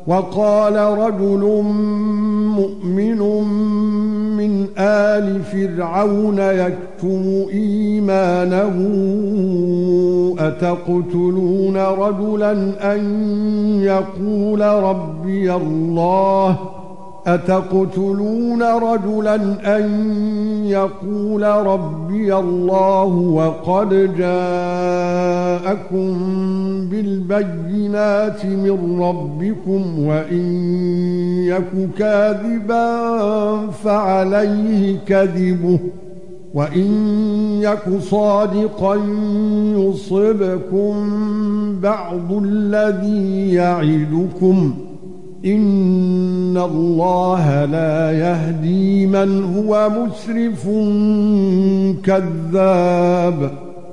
وقال رجل مؤمن من آل فرعون يكتم إيمانه أتقتلون رجلا أن يقول ربي الله وقد جاءكم بالبينات من ربكم وإن يك كاذبا فعليه كذبه وإن يك صادقا يصبكم بعض الذي يعدكم إن الله لا يهدي من هو مسرف كذاب